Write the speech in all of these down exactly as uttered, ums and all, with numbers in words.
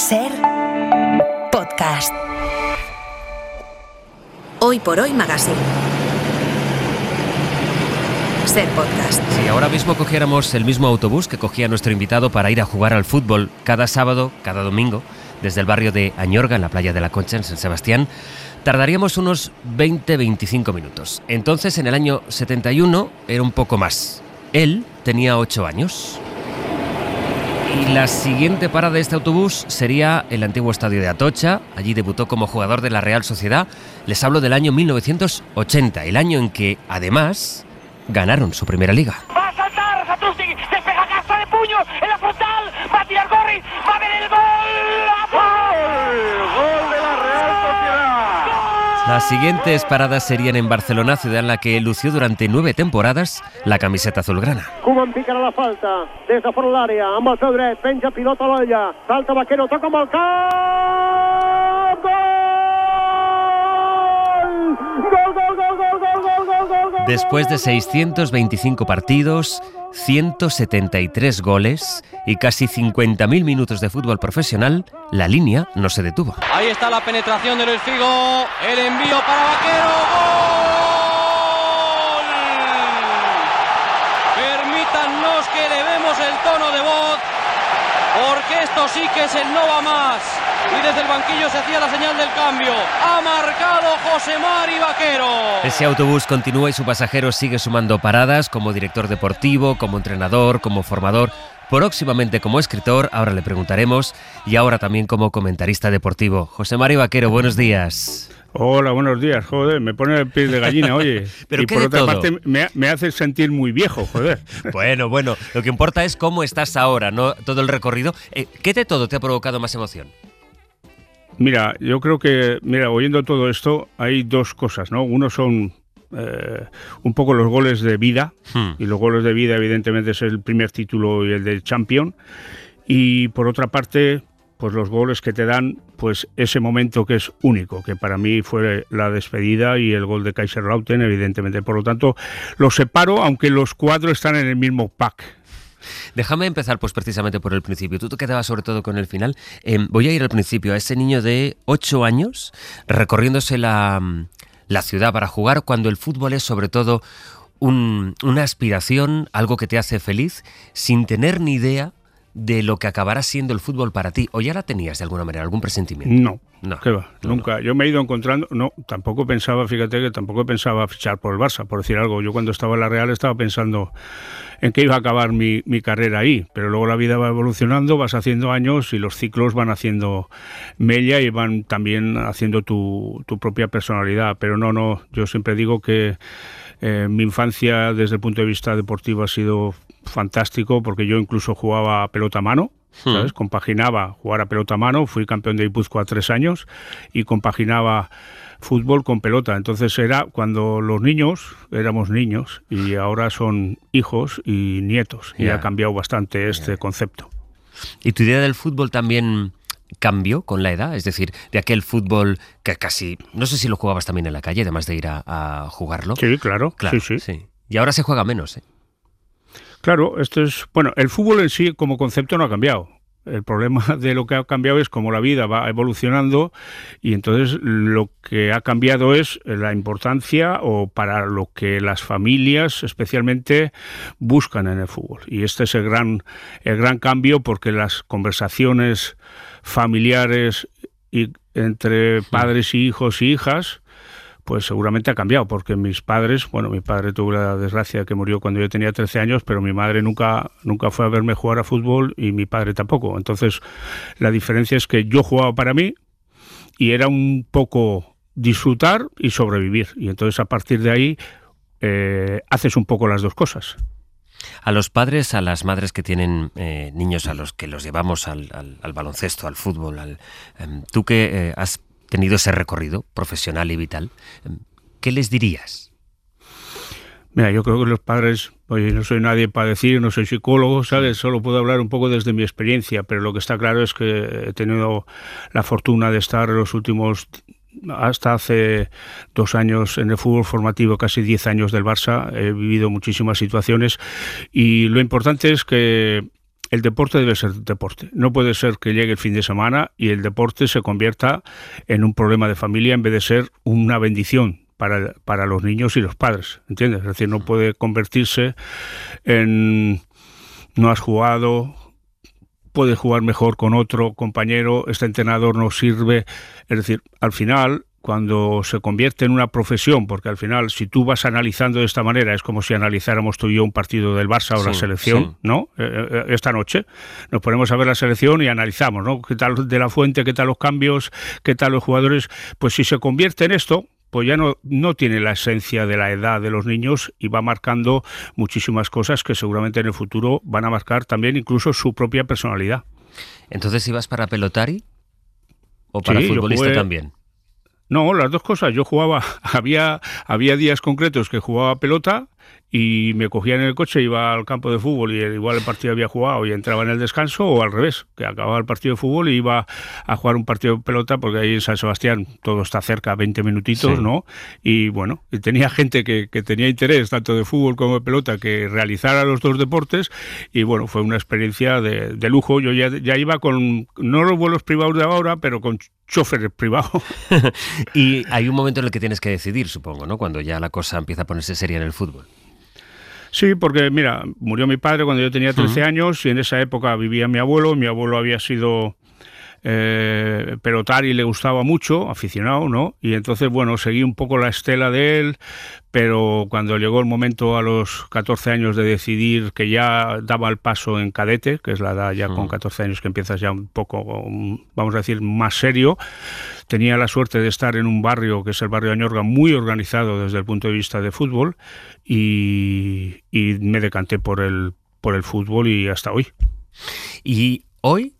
Ser Podcast. Hoy por Hoy Magazine. Ser Podcast. Si ahora mismo cogiéramos el mismo autobús que cogía nuestro invitado para ir a jugar al fútbol cada sábado, cada domingo, desde el barrio de Añorga, en la playa de la Concha, en San Sebastián, tardaríamos unos veinte a veinticinco minutos. Entonces, en el año setenta y uno, era un poco más. Él tenía ocho años. Y la siguiente parada de este autobús sería el antiguo estadio de Atocha. Allí debutó como jugador de la Real Sociedad. Les hablo del año mil novecientos ochenta, el año en que, además, ganaron su primera liga. Va a saltar Satrústegui, despega Casta de puño en la frontal, va a tirar Gorri, va a ver el gol. ¡Gol! ¡Gol de la Real Sociedad! Las siguientes paradas serían en Barcelona, ciudad en la que lució durante nueve temporadas la camiseta azulgrana. Koeman picarà la falta des de fora l'àrea, amb el seu dret, penja pilota a l'olla, salta Vaquero, toca amb el cap, gol! Gol, gol, gol, gol, gol, gol, gol, gol, gol. Después de seiscientos veinticinco partidos, ciento setenta y tres goles y casi cincuenta mil minutos de fútbol profesional, la línea no se detuvo. Ahí está la penetración de Luis Figo, el envío para Vaquero, ¡gol! Permítannos que elevemos el tono de voz, porque esto sí que es el no va más. Y desde el banquillo se hacía la señal del cambio. Ha marcado José Mari Vaquero. Ese autobús continúa y su pasajero sigue sumando paradas como director deportivo, como entrenador, como formador, próximamente como escritor, ahora le preguntaremos, y ahora también como comentarista deportivo. José Mari Vaquero, buenos días. Hola, buenos días, joder, me pone el piel de gallina, oye. Pero y ¿qué por de otra todo? parte me, me hace sentir muy viejo, joder. Bueno, bueno, lo que importa es cómo estás ahora, no todo el recorrido. Eh, ¿Qué de todo te ha provocado más emoción? Mira, yo creo que, mira, oyendo todo esto, hay dos cosas, ¿no? Uno son eh, un poco los goles de vida, Hmm. y los goles de vida evidentemente es el primer título y el del Champion, y por otra parte, pues los goles que te dan, pues ese momento que es único, que para mí fue la despedida y el gol de Kaiserslautern, evidentemente. Por lo tanto, los separo, aunque los cuatro están en el mismo pack. Déjame empezar pues precisamente por el principio. Tú te quedabas sobre todo con el final. Eh, voy a ir al principio, a ese niño de ocho años recorriéndose la, la ciudad para jugar, cuando el fútbol es sobre todo un, una aspiración, algo que te hace feliz, sin tener ni idea de lo que acabará siendo el fútbol para ti. ¿O ya la tenías de alguna manera, algún presentimiento? No, No, ¿qué va? no, Nunca. no. Yo me he ido encontrando, no, tampoco pensaba, fíjate que tampoco pensaba fichar por el Barça, por decir algo. Yo cuando estaba en la Real estaba pensando en que iba a acabar mi, mi carrera ahí, pero luego la vida va evolucionando, vas haciendo años y los ciclos van haciendo mella y van también haciendo tu, tu propia personalidad. Pero no, no, yo siempre digo que eh, mi infancia desde el punto de vista deportivo ha sido fantástico, porque yo incluso jugaba a pelota a mano, ¿sabes? Hmm. Compaginaba jugar a pelota a mano, fui campeón de Guipúzcoa tres años y compaginaba fútbol con pelota. Entonces era cuando los niños éramos niños y ahora son hijos y nietos, y Yeah. ha cambiado bastante este Yeah. concepto. ¿Y tu idea del fútbol también cambió con la edad? Es decir, de aquel fútbol que casi, no sé si lo jugabas también en la calle, además de ir a, a jugarlo. Sí, claro, Claro, sí, sí. sí. Y ahora se juega menos, ¿eh? Claro, esto es, bueno, el fútbol en sí como concepto no ha cambiado. El problema de lo que ha cambiado es cómo la vida va evolucionando, y entonces lo que ha cambiado es la importancia, o para lo que las familias especialmente buscan en el fútbol. Y este es el gran, el gran cambio, porque las conversaciones familiares y entre padres y hijos y hijas, pues seguramente ha cambiado, porque mis padres, bueno, mi padre tuvo la desgracia que murió cuando yo tenía trece años, pero mi madre nunca, nunca fue a verme jugar a fútbol, y mi padre tampoco. Entonces, la diferencia es que yo jugaba para mí y era un poco disfrutar y sobrevivir. Y entonces, a partir de ahí, eh, haces un poco las dos cosas. A los padres, a las madres que tienen eh, niños a los que los llevamos al, al, al baloncesto, al fútbol, al, eh, tú que eh, has tenido ese recorrido profesional y vital, ¿qué les dirías? Mira, yo creo que los padres, oye, no soy nadie para decir, no soy psicólogo, ¿sabes? Solo puedo hablar un poco desde mi experiencia, pero lo que está claro es que he tenido la fortuna de estar en los últimos, hasta hace dos años en el fútbol formativo, casi diez años del Barça, he vivido muchísimas situaciones, y lo importante es que el deporte debe ser deporte. No puede ser que llegue el fin de semana y el deporte se convierta en un problema de familia en vez de ser una bendición para, para los niños y los padres, ¿entiendes? Es decir, no puede convertirse en no has jugado, puedes jugar mejor con otro compañero, este entrenador no sirve. Es decir, al final, cuando se convierte en una profesión, porque al final, si tú vas analizando de esta manera, es como si analizáramos tú y yo un partido del Barça o sí, la selección, sí. ¿no? Eh, esta noche nos ponemos a ver la selección y analizamos, ¿no? ¿Qué tal de la fuente? ¿Qué tal los cambios? ¿Qué tal los jugadores? Pues si se convierte en esto, pues ya no, no tiene la esencia de la edad de los niños y va marcando muchísimas cosas que seguramente en el futuro van a marcar también incluso su propia personalidad. ¿Entonces ibas para pelotari o para sí, futbolista jugué... también? No, las dos cosas. Yo jugaba, había, había días concretos que jugaba pelota y me cogía en el coche, iba al campo de fútbol y igual el partido había jugado y entraba en el descanso, o al revés, que acababa el partido de fútbol y iba a jugar un partido de pelota, porque ahí en San Sebastián todo está cerca, veinte minutitos, sí. ¿no? Y bueno, y tenía gente que, que tenía interés tanto de fútbol como de pelota que realizara los dos deportes y bueno, fue una experiencia de, de lujo. Yo ya, ya iba con, no los vuelos privados de ahora, pero con chofer privado. Y hay un momento en el que tienes que decidir, supongo, ¿no? Cuando ya la cosa empieza a ponerse seria en el fútbol. Sí, porque mira, murió mi padre cuando yo tenía trece uh-huh. años y en esa época vivía mi abuelo. Mi abuelo había sido eh, pelotari y le gustaba mucho, aficionado, ¿no? Y entonces, bueno, seguí un poco la estela de él, pero cuando llegó el momento a los catorce años de decidir que ya daba el paso en cadete, que es la edad ya uh-huh. con catorce años que empiezas ya un poco, vamos a decir, más serio, tenía la suerte de estar en un barrio, que es el barrio de Añorga, muy organizado desde el punto de vista de fútbol, y, y me decanté por el, por el fútbol y hasta hoy. Y hoy,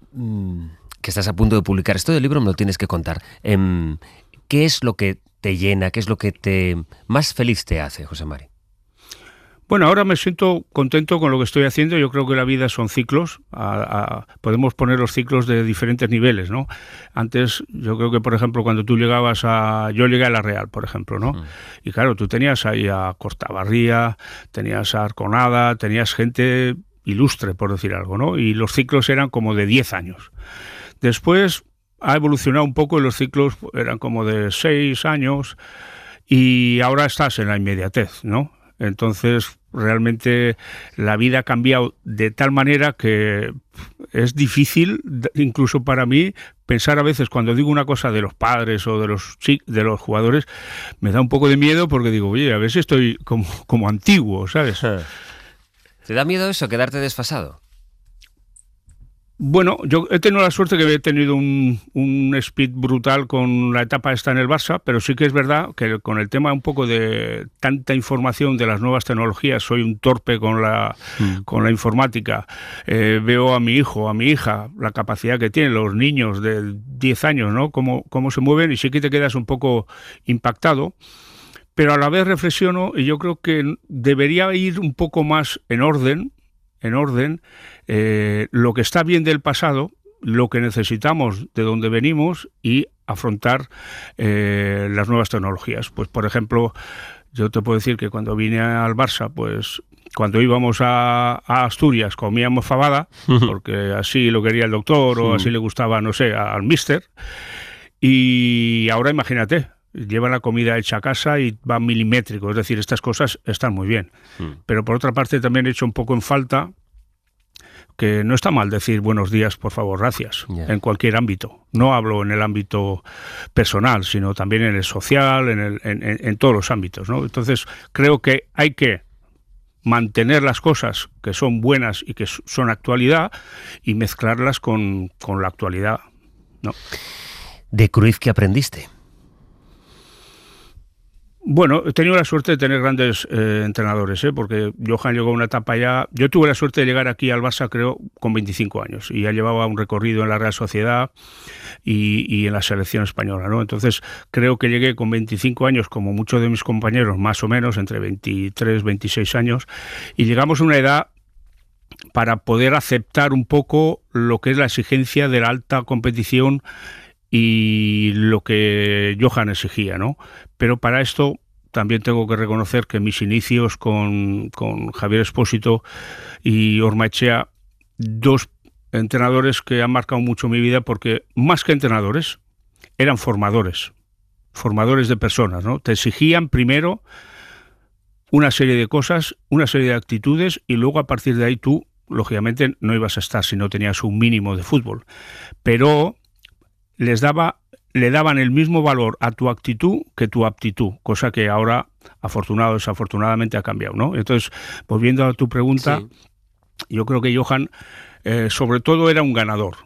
que estás a punto de publicar esto del libro, me lo tienes que contar. ¿Qué es lo que te llena, qué es lo que te más feliz te hace, José Mari? Bueno, ahora me siento contento con lo que estoy haciendo. Yo creo que la vida son ciclos. A, a, podemos poner los ciclos de diferentes niveles, ¿no? Antes, yo creo que, por ejemplo, cuando tú llegabas a... Yo llegué a La Real, por ejemplo, ¿no? Mm. Y claro, tú tenías ahí a Cortabarría, tenías a Arconada, tenías gente ilustre, por decir algo, ¿no? Y los ciclos eran como de diez años. Después ha evolucionado un poco y los ciclos eran como de seis años y ahora estás en la inmediatez, ¿no? Entonces, realmente la vida ha cambiado de tal manera que es difícil, incluso para mí, pensar a veces cuando digo una cosa de los padres o de los de los jugadores, me da un poco de miedo porque digo, oye, a ver si estoy como, como antiguo, ¿sabes? ¿Te da miedo eso, quedarte desfasado? Bueno, yo he tenido la suerte que he tenido un, un speed brutal con la etapa esta en el Barça, pero sí que es verdad que con el tema un poco de tanta información de las nuevas tecnologías, soy un torpe con la, mm. con la informática. Eh, veo a mi hijo, a mi hija, la capacidad que tienen los niños de diez años, ¿no? Cómo, cómo se mueven y sí que te quedas un poco impactado. Pero a la vez reflexiono y yo creo que debería ir un poco más en orden, en orden, eh, lo que está bien del pasado, lo que necesitamos de donde venimos y afrontar eh, las nuevas tecnologías. Pues, por ejemplo, yo te puedo decir que cuando vine al Barça, pues cuando íbamos a, a Asturias comíamos fabada, porque así lo quería el doctor o así le gustaba, no sé, al míster. Y ahora imagínate, llevan la comida hecha a casa y va milimétrico, es decir, estas cosas están muy bien. Mm. Pero por otra parte también he hecho un poco en falta que no está mal decir buenos días, por favor, gracias, yeah. en cualquier ámbito. No hablo en el ámbito personal, sino también en el social, en, el, en, en, en todos los ámbitos, ¿no? Entonces creo que hay que mantener las cosas que son buenas y que son actualidad y mezclarlas con, con la actualidad, ¿no? ¿De Cruyff qué aprendiste? Bueno, he tenido la suerte de tener grandes eh, entrenadores, ¿eh? Porque Johan llegó a una etapa ya... Yo tuve la suerte de llegar aquí al Barça, creo, con veinticinco años, y ya llevaba un recorrido en la Real Sociedad y, y en la selección española, ¿no? Entonces, creo que llegué con veinticinco años, como muchos de mis compañeros, más o menos, entre veintitrés, veintiséis años, y llegamos a una edad para poder aceptar un poco lo que es la exigencia de la alta competición y lo que Johan exigía, ¿no? Pero para esto también tengo que reconocer que mis inicios con, con Javier Expósito y Ormaechea dos entrenadores que han marcado mucho mi vida, porque más que entrenadores, eran formadores, formadores de personas, ¿no? Te exigían primero una serie de cosas, una serie de actitudes, y luego a partir de ahí tú, lógicamente, no ibas a estar si no tenías un mínimo de fútbol, pero les daba, le daban el mismo valor a tu actitud que tu aptitud, cosa que ahora, afortunado o desafortunadamente, ha cambiado, ¿no? Entonces, volviendo a tu pregunta, sí. Yo creo que Johan, eh, sobre todo, era un ganador,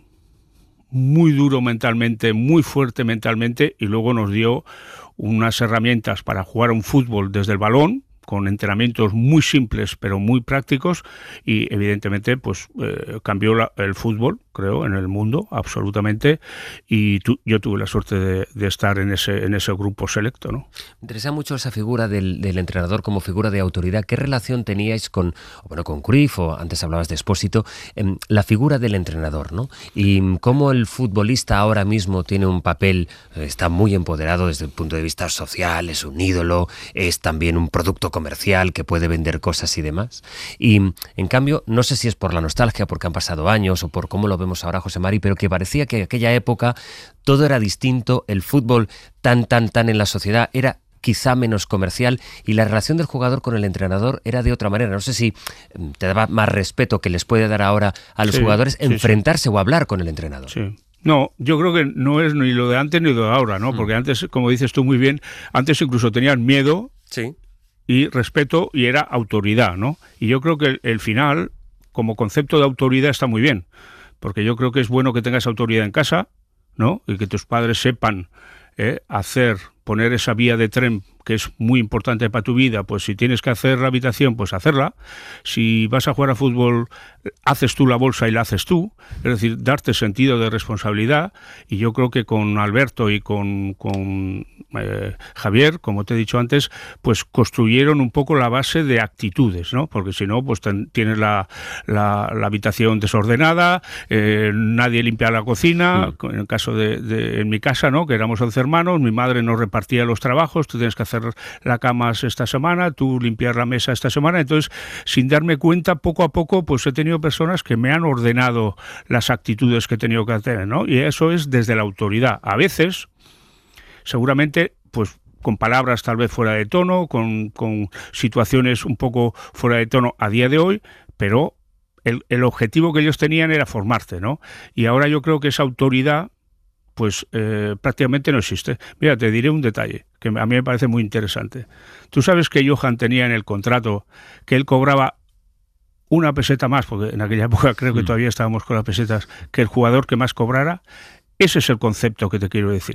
muy duro mentalmente, muy fuerte mentalmente, y luego nos dio unas herramientas para jugar un fútbol desde el balón, con entrenamientos muy simples pero muy prácticos, y evidentemente pues eh, cambió la, el fútbol, creo, en el mundo absolutamente, y tu, yo tuve la suerte de, de estar en ese en ese grupo selecto, ¿no? Me interesa mucho esa figura del, del entrenador como figura de autoridad. ¿Qué relación teníais con, bueno, con Cruyff, o antes hablabas de Expósito, eh, la figura del entrenador, ¿no? Y cómo el futbolista ahora mismo tiene un papel, está muy empoderado desde el punto de vista social, es un ídolo, es también un producto comercial que puede vender cosas y demás. Y en cambio, no sé si es por la nostalgia, porque han pasado años, o por cómo lo vemos ahora, José Mari, pero que parecía que en aquella época todo era distinto, el fútbol tan, tan, tan en la sociedad era quizá menos comercial, y la relación del jugador con el entrenador era de otra manera. No sé si te daba más respeto que les puede dar ahora a los sí, jugadores sí, enfrentarse sí. o hablar con el entrenador. Sí. No, yo creo que no es ni lo de antes ni lo de ahora, ¿no? Mm. Porque antes, como dices tú muy bien, antes incluso tenían miedo sí. y respeto, y era autoridad, ¿no? Y yo creo que el, el final, como concepto de autoridad, está muy bien, porque yo creo que es bueno que tengas autoridad en casa, ¿no? Y que tus padres sepan eh, hacer, poner esa vía de tren, que es muy importante para tu vida. Pues si tienes que hacer la habitación, pues hacerla. Si vas a jugar a fútbol, haces tú la bolsa y la haces tú. Es decir, darte sentido de responsabilidad. Y yo creo que con Alberto y con, con eh, Javier, como te he dicho antes, pues construyeron un poco la base de actitudes, ¿no? Porque si no, pues ten, tienes la, la, la habitación desordenada, eh, nadie limpia la cocina. Sí. En el caso de, de, en mi casa, ¿no? Que éramos once hermanos, mi madre nos repartía los trabajos, tú tienes que hacer la cama esta semana, tú limpiar la mesa esta semana. Entonces, sin darme cuenta, poco a poco, pues he tenido personas que me han ordenado las actitudes que he tenido que tener, ¿no? Y eso es desde la autoridad. A veces, seguramente, pues con palabras tal vez fuera de tono, con, con situaciones un poco fuera de tono a día de hoy, pero el, el objetivo que ellos tenían era formarte, ¿no? Y ahora yo creo que esa autoridad pues eh, prácticamente no existe. Mira, te diré un detalle que a mí me parece muy interesante. Tú sabes que Johan tenía en el contrato que él cobraba una peseta más, porque en aquella época creo que todavía estábamos con las pesetas, que el jugador que más cobrara. Ese es el concepto que te quiero decir.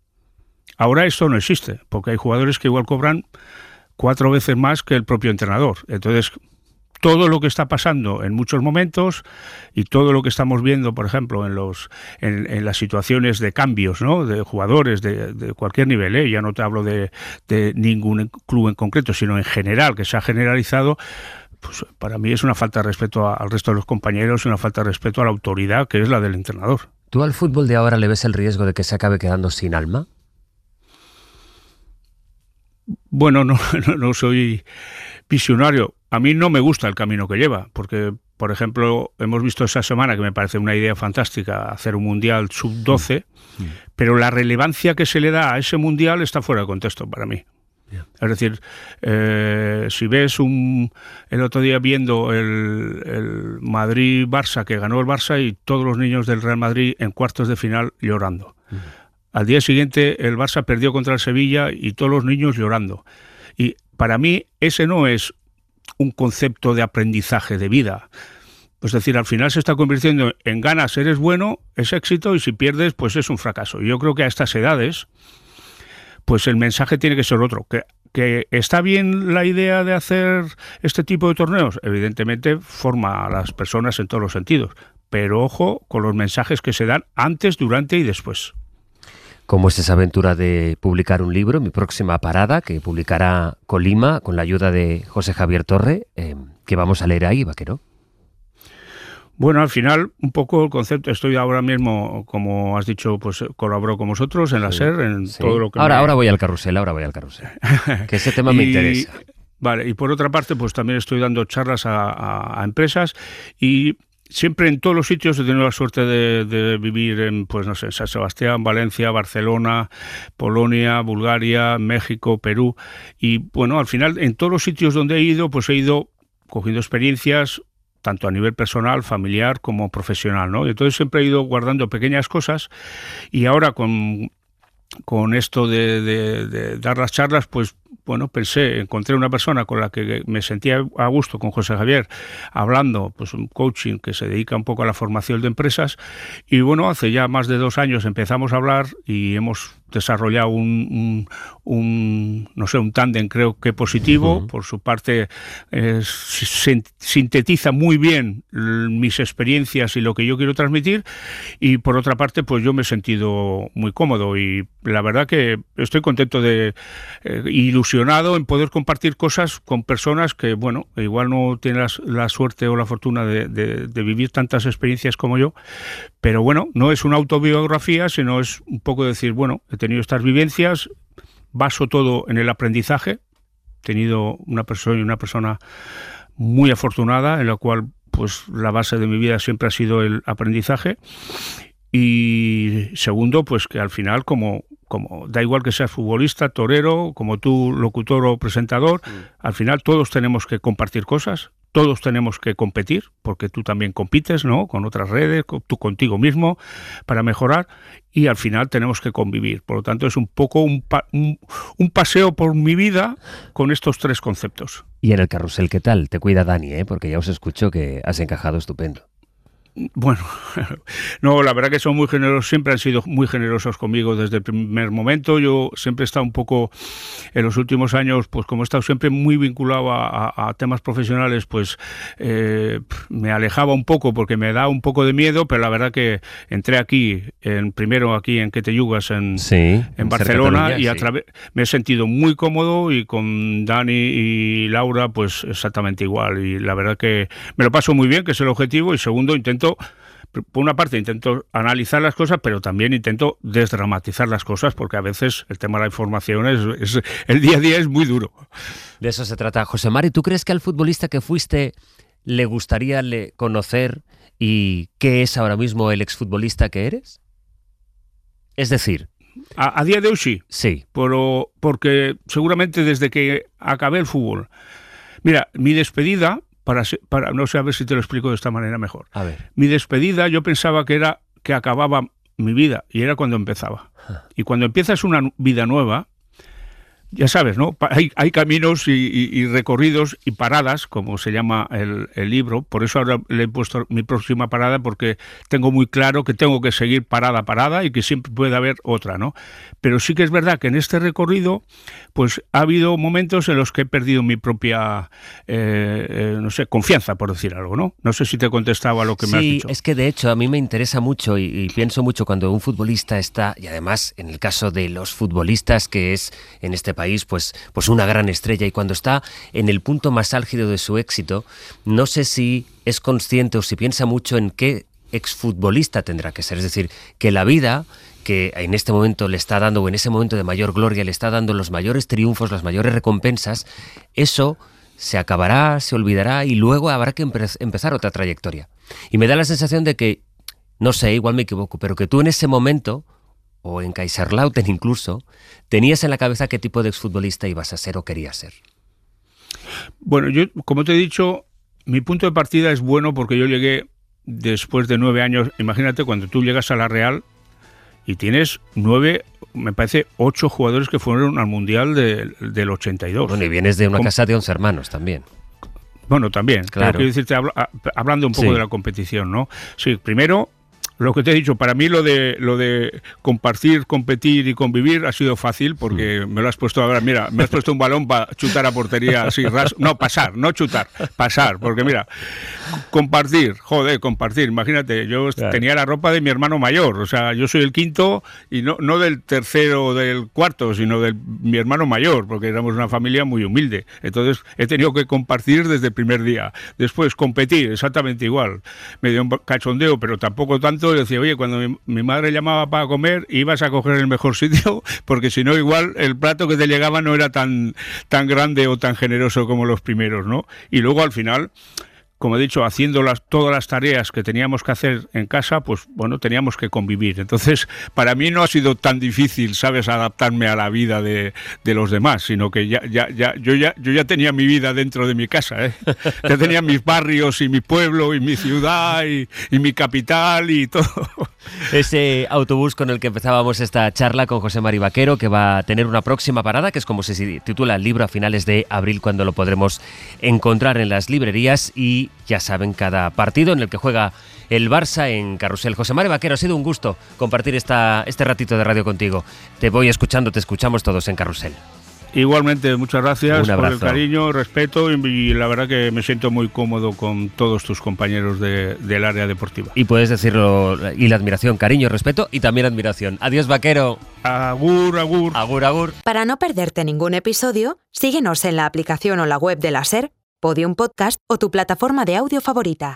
Ahora esto no existe, porque hay jugadores que igual cobran cuatro veces más que el propio entrenador. Entonces, todo lo que está pasando en muchos momentos y todo lo que estamos viendo, por ejemplo, en los en, en las situaciones de cambios, ¿no? De jugadores de, de cualquier nivel, ¿eh? Ya no te hablo de, de ningún club en concreto, sino en general, que se ha generalizado, pues para mí es una falta de respeto a, al resto de los compañeros y una falta de respeto a la autoridad, que es la del entrenador. ¿Tú al fútbol de ahora le ves el riesgo de que se acabe quedando sin alma? Bueno, no, no, no soy visionario. A mí no me gusta el camino que lleva, porque, por ejemplo, hemos visto esa semana, que me parece una idea fantástica, hacer un mundial sub doce, sí. Sí. Pero la relevancia que se le da a ese mundial está fuera de contexto para mí. Yeah. Es decir, eh, si ves un el otro día viendo el, el Madrid-Barça, que ganó el Barça, y todos los niños del Real Madrid en cuartos de final llorando. Uh-huh. Al día siguiente el Barça perdió contra el Sevilla y todos los niños llorando. Y para mí ese no es un concepto de aprendizaje de vida. Es decir, al final se está convirtiendo en ganas, eres bueno, es éxito, y si pierdes, pues es un fracaso. Y yo creo que a estas edades, pues el mensaje tiene que ser otro. Que, que está bien la idea de hacer este tipo de torneos, evidentemente forma a las personas en todos los sentidos. Pero ojo con los mensajes que se dan antes, durante y después. ¿Cómo es esa aventura de publicar un libro? Mi próxima parada, que publicará Colima, con la ayuda de José Javier Torre, eh, que vamos a leer ahí, Vaquero. Bueno, al final, un poco el concepto, estoy ahora mismo, como has dicho, pues colaboro con vosotros en la sí, SER, en sí. todo lo que... Ahora, me... ahora voy al carrusel, ahora voy al carrusel. Que ese tema me y... interesa. Vale, y por otra parte, pues también estoy dando charlas a, a, a empresas, y siempre en todos los sitios he tenido la suerte de, de vivir en, pues no sé, San Sebastián, Valencia, Barcelona, Polonia, Bulgaria, México, Perú. Y bueno, al final en todos los sitios donde he ido, pues he ido cogiendo experiencias, tanto a nivel personal, familiar, como profesional, ¿no? Entonces siempre he ido guardando pequeñas cosas, y ahora con, con esto de, de, de dar las charlas, pues bueno, pensé, encontré una persona con la que me sentía a gusto, con José Javier, hablando, pues un coaching que se dedica un poco a la formación de empresas, y bueno, hace ya más de dos años empezamos a hablar y hemos desarrollado un, un, un no sé, un tándem creo que positivo. Uh-huh. Por su parte, eh, sintetiza muy bien mis experiencias y lo que yo quiero transmitir, y por otra parte, pues yo me he sentido muy cómodo, y la verdad que estoy contento de eh, ilusionado en poder compartir cosas con personas que, bueno, igual no tienen la, la suerte o la fortuna de, de, de vivir tantas experiencias como yo, pero bueno, no es una autobiografía, sino es un poco decir, bueno, he tenido estas vivencias, baso todo en el aprendizaje, he tenido una persona, una persona muy afortunada, en la cual pues la base de mi vida siempre ha sido el aprendizaje, y segundo, pues que al final, como como da igual que seas futbolista, torero, como tú, locutor o presentador, mm. al final todos tenemos que compartir cosas, todos tenemos que competir, porque tú también compites, ¿no?, con otras redes, con, tú contigo mismo, para mejorar, y al final tenemos que convivir. Por lo tanto, es un poco un, pa, un, un paseo por mi vida con estos tres conceptos. Y en el carrusel, ¿qué tal? Te cuida Dani, ¿eh? Porque ya os escucho que has encajado estupendo. Bueno, no, la verdad que son muy generosos, siempre han sido muy generosos conmigo desde el primer momento. Yo siempre he estado un poco, en los últimos años, pues como he estado siempre muy vinculado a, a, a temas profesionales, pues eh, me alejaba un poco porque me da un poco de miedo, pero la verdad que entré aquí, en, primero aquí en Queteyugas, en, sí, en Barcelona, Cataluña, y a sí. través me he sentido muy cómodo, y con Dani y Laura, pues exactamente igual. Y la verdad que me lo paso muy bien, que es el objetivo, y segundo, intento por una parte intento analizar las cosas, pero también intento desdramatizar las cosas, porque a veces el tema de la información es, es el día a día es muy duro. De eso se trata. José Mari, ¿tú crees que al futbolista que fuiste le gustaría le conocer y qué es ahora mismo el exfutbolista que eres? Es decir... A, a día de hoy sí. Sí. Pero, porque seguramente desde que acabé el fútbol... Mira, mi despedida... Para, para no sé, a ver si te lo explico de esta manera mejor. A ver. Mi despedida yo pensaba que era que acababa mi vida, y era cuando empezaba. Y cuando empiezas una vida nueva, ya sabes, ¿no? Hay, hay caminos y, y, y recorridos y paradas, como se llama el, el libro. Por eso ahora le he puesto mi próxima parada, porque tengo muy claro que tengo que seguir parada a parada y que siempre puede haber otra, ¿no? Pero sí que es verdad que en este recorrido, pues ha habido momentos en los que he perdido mi propia, eh, eh, no sé, confianza, por decir algo, ¿no? No sé si te he contestado a lo que sí, me has dicho. Sí, es que de hecho a mí me interesa mucho y, y pienso mucho cuando un futbolista está, y además en el caso de los futbolistas, que es en este país pues, pues una gran estrella, y cuando está en el punto más álgido de su éxito, no sé si es consciente o si piensa mucho en qué exfutbolista tendrá que ser. Es decir, que la vida que en este momento le está dando, o en ese momento de mayor gloria le está dando los mayores triunfos, las mayores recompensas, eso se acabará, se olvidará, y luego habrá que empe- empezar otra trayectoria. Y me da la sensación de que, no sé, igual me equivoco, pero que tú en ese momento, o en Kaiserslautern incluso, tenías en la cabeza qué tipo de exfutbolista ibas a ser o querías ser. Bueno, yo, como te he dicho, mi punto de partida es bueno, porque yo llegué después de nueve años. Imagínate cuando tú llegas a la Real y tienes nueve, me parece, ocho jugadores que fueron al Mundial de, del ochenta y dos. Bueno, y vienes de una casa de once hermanos también. Bueno, también. Claro. Pero quiero decirte, habla, hablando un poco sí. de la competición, ¿no? Sí, primero, lo que te he dicho, para mí lo de lo de compartir, competir y convivir ha sido fácil, porque me lo has puesto ahora, mira, me has puesto un balón para chutar a portería así, ras, no, pasar, no chutar, pasar, porque mira, compartir, joder, compartir, imagínate, yo claro. tenía la ropa de mi hermano mayor, o sea, yo soy el quinto, y no, no del tercero o del cuarto, sino de mi hermano mayor, porque éramos una familia muy humilde, entonces he tenido que compartir desde el primer día. Después, competir, exactamente igual, me dio un cachondeo, pero tampoco tanto. Y decía, oye, cuando mi, mi madre llamaba para comer, ibas a coger el mejor sitio, porque si no, igual el plato que te llegaba no era tan, tan grande o tan generoso como los primeros, ¿no? Y luego al final, como he dicho, haciendo las, todas las tareas que teníamos que hacer en casa, pues bueno, teníamos que convivir. Entonces, para mí no ha sido tan difícil, ¿sabes?, adaptarme a la vida de, de los demás, sino que ya, ya, ya, yo ya, yo ya tenía mi vida dentro de mi casa, ¿eh? Ya tenía mis barrios y mi pueblo y mi ciudad y, y mi capital y todo. Ese autobús con el que empezábamos esta charla con José Mari Vaquero, que va a tener una próxima parada, que es como se titula el libro, a finales de abril, cuando lo podremos encontrar en las librerías. Y ya saben, cada partido en el que juega el Barça en Carrusel. José Mari Vaquero, ha sido un gusto compartir esta, este ratito de radio contigo. Te voy escuchando, te escuchamos todos en Carrusel. Igualmente, muchas gracias por el cariño, respeto, y, y la verdad que me siento muy cómodo con todos tus compañeros de, del área deportiva. Y puedes decirlo, y la admiración, cariño, respeto y también admiración. Adiós, Vaquero. Agur, agur. Agur, agur. Para no perderte ningún episodio, síguenos en la aplicación o la web de la SER, Podium Podcast o tu plataforma de audio favorita.